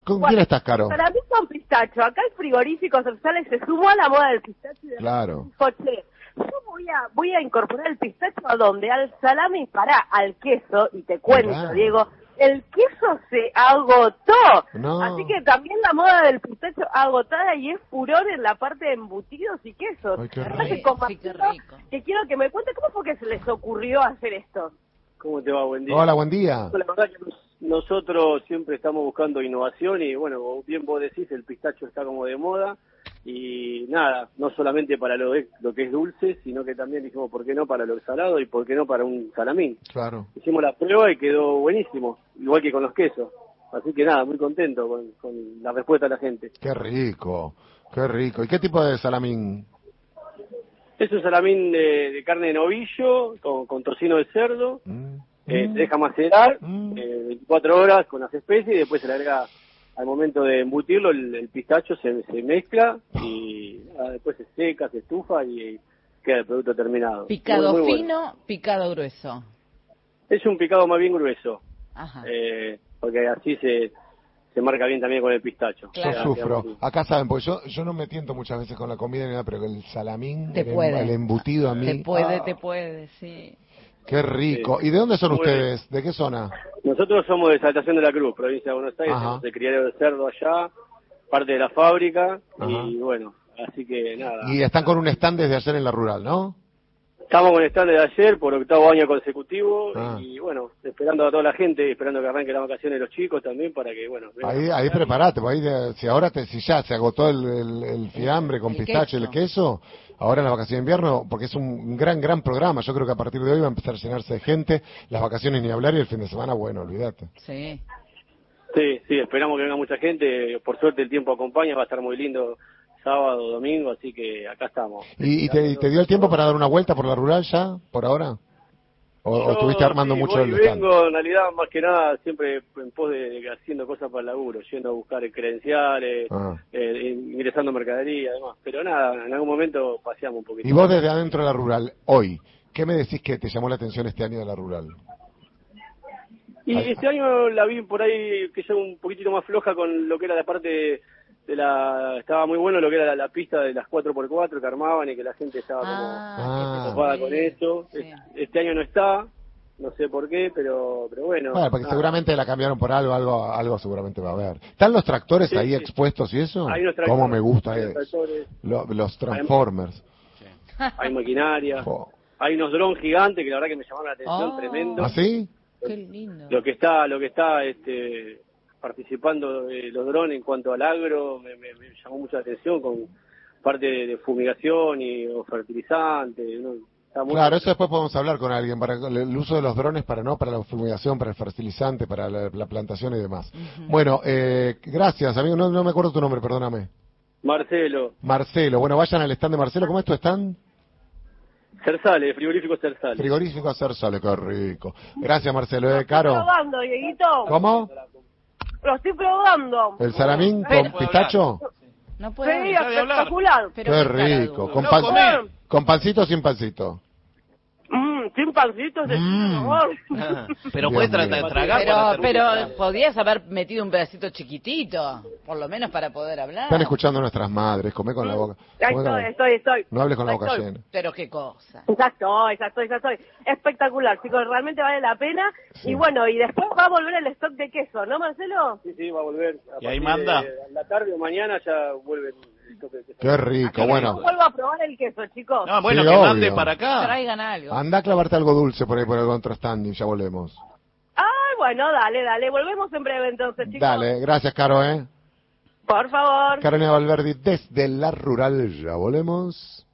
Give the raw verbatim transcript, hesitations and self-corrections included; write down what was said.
¿Con bueno, quién estás, Caro? Para mí con pistacho. Acá el frigorífico Cersale se sumó a la moda del pistacho y de Claro. dijo, che, yo voy a, voy a incorporar el pistacho ¿a dónde? Al salami, para al queso, y te cuento, Mirá. Diego, el queso se agotó. No. Así que también la moda del pistacho agotada y es furor en la parte de embutidos y quesos. Ay, qué Así que rico. con Sí, qué Marcelo, rico. que quiero que me cuente cómo fue que se les ocurrió hacer esto. ¿Cómo te va? Buen día. Hola, buen día. La verdad que nos- nosotros siempre estamos buscando innovación y bueno, como bien vos decís, el pistacho está como de moda y nada, no solamente para lo, de- lo que es dulce, sino que también dijimos, ¿por qué no para lo salado y por qué no para un salamín? Claro. Hicimos la prueba y quedó buenísimo, igual que con los quesos. Así que nada, muy contento con, con la respuesta de la gente. Qué rico, qué rico. ¿Y qué tipo de salamín? Es un salamín de, de carne de novillo con, con tocino de cerdo. Mm. Eh, se deja macerar Mm. eh, veinticuatro horas con las especies y después se le agrega, al momento de embutirlo, el, el pistacho se, se mezcla y ah, después se seca, se estufa y queda el producto terminado. Picado Muy, muy bueno. fino, picado grueso. Es un picado más bien grueso, Ajá. eh, porque así se, se marca bien también con el pistacho. Claro. Yo Queda- sufro. queda muy- Acá saben, porque yo, yo no me tiento muchas veces con la comida ni nada, pero el salamín, Te el, em- puede. el embutido a mí. Te puede, ah, te puede, sí. Qué rico. Sí. ¿Y de dónde son Muy ustedes? ¿De qué zona? Nosotros somos de Saltación de la Cruz, provincia de Buenos Aires, Ajá. somos de criadero de cerdo allá, parte de la fábrica Ajá. y bueno, así que nada. Y están con un stand desde ayer en la rural, ¿no? Estamos con el stand de ayer por octavo año consecutivo Ah. y bueno, esperando a toda la gente, esperando que arranque las vacaciones de los chicos también para que, bueno... vengan Ahí, a ahí pasear. preparate, pues ahí de- si ahora te, si ya se agotó el, el, el fiambre con El pistacho y el queso, ahora en la vacación de invierno, porque es un gran, gran programa, yo creo que a partir de hoy va a empezar a llenarse de gente, las vacaciones ni hablar y el fin de semana, bueno, olvídate. Sí. Sí, sí, esperamos que venga mucha gente, por suerte el tiempo acompaña, va a estar muy lindo sábado, domingo, así que acá estamos. ¿Y, y te, y te dio el tiempo para dar una vuelta por la rural ya, por ahora? ¿O, o Yo, estuviste armando sí, mucho voy el y stand? vengo, en realidad, más que nada, siempre en pos de, de haciendo cosas para el laburo, yendo a buscar credenciales, Ah. eh, ingresando mercadería, además. Pero nada, en algún momento paseamos un poquito. Y vos desde adentro de la rural, hoy, ¿qué me decís que te llamó la atención este año de la rural? Y Ay, este año la vi por ahí que ya un poquitito más floja con lo que era la parte de, de la... Estaba muy bueno lo que era la, la pista de las cuatro por cuatro que armaban y que la gente estaba como Ah. qué ocupada con eso. Sí. Este año no está, no sé por qué, pero pero bueno. Bueno, porque nada. seguramente la cambiaron por algo, algo algo seguramente va a haber. ¿Están los tractores Sí, ahí sí. expuestos y eso? Hay unos tractores, ¿Cómo me gusta hay unos eso? tractores, Lo- los Transformers. hay maquinaria, Oh. hay unos drones gigantes que la verdad que me llamaron la atención, Oh. tremendo. ¿Ah, sí? Qué lindo. Lo que está, lo que está este, participando eh, los drones en cuanto al agro me, me- me llamó mucha atención con parte de, de fumigación y o fertilizante. ¿no? Está muy- Claro, eso después podemos hablar con alguien, para el uso de los drones para no para la fumigación, para el fertilizante, para la, la plantación y demás. Ujú. Bueno, eh, gracias, amigo, no, no me acuerdo tu nombre, perdóname. Marcelo, Marcelo, bueno, vayan al stand de Marcelo, ¿cómo es tu stand? Cersale, frigorífico Cersale. Frigorífico Hacer Sale, qué rico. Gracias, Marcelo, Lo ¿eh, estoy Caro? probando, Dieguito. ¿Cómo? Lo estoy probando. ¿El salamín Pero- con pistacho? No Sí, puede hablar. sabe hablar. espectacular. Pero Qué qué cara rico. dura. ¿Con, No pan- comés. ¿Con pancito o sin pancito? Mm, sin pancito de Mm. Pero Dios puedes mío. tratar de tragar Pero, cuando termine. pero podías haber metido un pedacito chiquitito, por lo menos para poder hablar. Están escuchando nuestras madres, come con la boca. Ahí come con estoy, la- estoy, estoy. No hables con la Ahí boca estoy. llena. Pero qué cosa. Exacto, exacto, exacto. Espectacular, chicos, realmente vale la pena. Sí. Y bueno, y después va a volver el stock de queso, ¿no, Marcelo? Sí, sí, va a volver. A ¿Y ahí partir manda? de la tarde o mañana ya vuelve el toque de queso. Qué rico, bueno. Vuelvo a probar el queso, chicos. No, bueno, Sí, que obvio. mande para acá. Traigan algo. Anda a clavarte algo dulce por ahí por el otro stand y ya volvemos. Ay, bueno, dale, dale. Volvemos en breve entonces, chicos. Dale, gracias, Caro, ¿eh? Por favor. Carolina Valverdi desde la rural, ya volvemos.